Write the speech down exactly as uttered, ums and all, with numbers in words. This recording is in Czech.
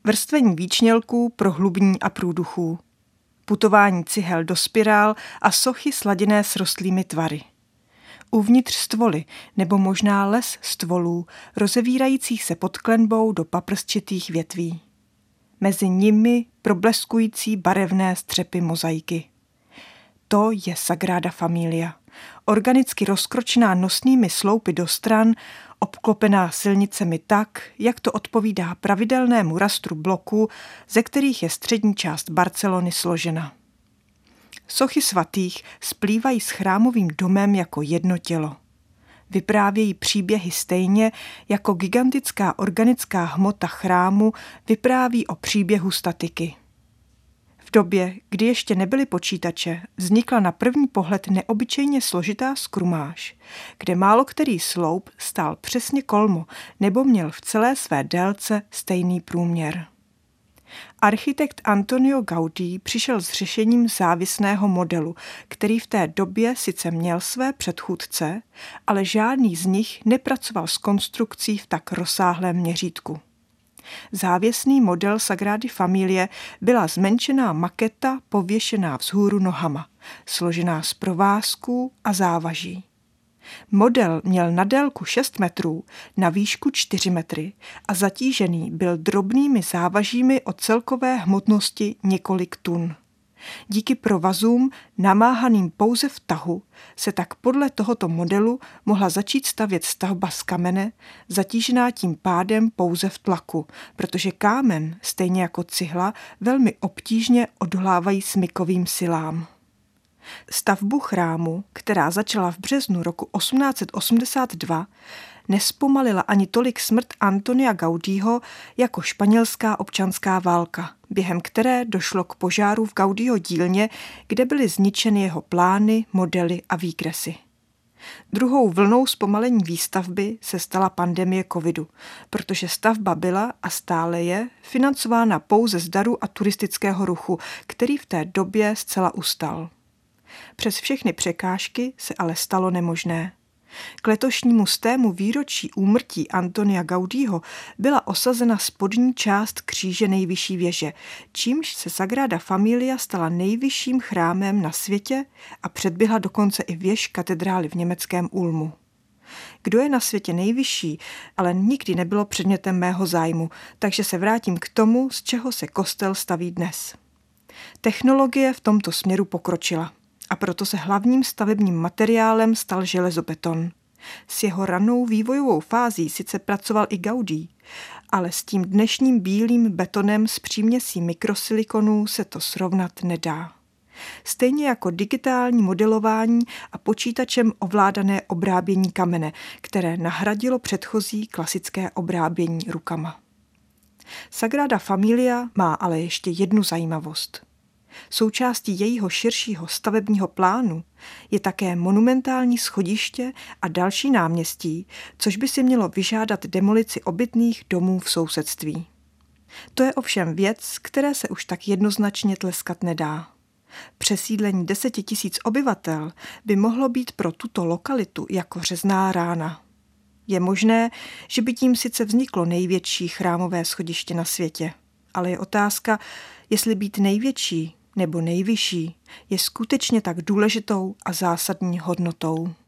vrstvení výčnělků, prohlubní a průduchů, putování cihel do spirál a sochy sladěné s rostlými tvary. Uvnitř stvoly nebo možná les stvolů, rozevírajících se pod klenbou do paprsčitých větví. Mezi nimi probleskující barevné střepy mozaiky. To je Sagrada Familia, organicky rozkročená nosnými sloupy do stran, obklopená silnicemi tak, jak to odpovídá pravidelnému rastru bloků, ze kterých je střední část Barcelony složena. Sochy svatých splývají s chrámovým domem jako jedno tělo. Vyprávějí příběhy stejně, jako gigantická organická hmota chrámu vypráví o příběhu statiky. V době, kdy ještě nebyly počítače, vznikla na první pohled neobyčejně složitá skrumáž, kde málo který sloup stál přesně kolmo nebo měl v celé své délce stejný průměr. Architekt Antonio Gaudí přišel s řešením závisného modelu, který v té době sice měl své předchůdce, ale žádný z nich nepracoval s konstrukcí v tak rozsáhlém měřítku. Závěsný model Sagrády Familie byla zmenšená maketa pověšená vzhůru nohama, složená z provázků a závaží. Model měl na délku šest metrů, na výšku čtyři metry a zatížený byl drobnými závažími o celkové hmotnosti několik tun. Díky provazům, namáhaným pouze v tahu, se tak podle tohoto modelu mohla začít stavět stavba z kamene, zatížená tím pádem pouze v tlaku, protože kámen, stejně jako cihla, velmi obtížně odolávají smykovým silám. Stavbu chrámu, která začala v březnu roku osmnáct set osmdesát dva, nespomalila ani tolik smrt Antonia Gaudího jako španělská občanská válka, během které došlo k požáru v Gaudího dílně, kde byly zničeny jeho plány, modely a výkresy. Druhou vlnou zpomalení výstavby se stala pandemie covidu, protože stavba byla a stále je financována pouze z darů a turistického ruchu, který v té době zcela ustal. Přes všechny překážky se ale stalo nemožné. K letošnímu stému výročí úmrtí Antonia Gaudího byla osazena spodní část kříže nejvyšší věže, čímž se Sagrada Familia stala nejvyšším chrámem na světě a předběhla dokonce i věž katedrály v německém Ulmu. Kdo je na světě nejvyšší, ale nikdy nebylo předmětem mého zájmu, takže se vrátím k tomu, z čeho se kostel staví dnes. Technologie v tomto směru pokročila. A proto se hlavním stavebním materiálem stal železobeton. S jeho ranou vývojovou fází sice pracoval i Gaudí, ale s tím dnešním bílým betonem s příměsí mikrosilikonů se to srovnat nedá. Stejně jako digitální modelování a počítačem ovládané obrábění kamene, které nahradilo předchozí klasické obrábění rukama. Sagrada Familia má ale ještě jednu zajímavost. Součástí jejího širšího stavebního plánu je také monumentální schodiště a další náměstí, což by si mělo vyžádat demolici obytných domů v sousedství. To je ovšem věc, které se už tak jednoznačně tleskat nedá. Přesídlení deseti tisíc obyvatel by mohlo být pro tuto lokalitu jako řezná rána. Je možné, že by tím sice vzniklo největší chrámové schodiště na světě, ale je otázka, jestli být největší nebo nejvyšší je skutečně tak důležitou a zásadní hodnotou.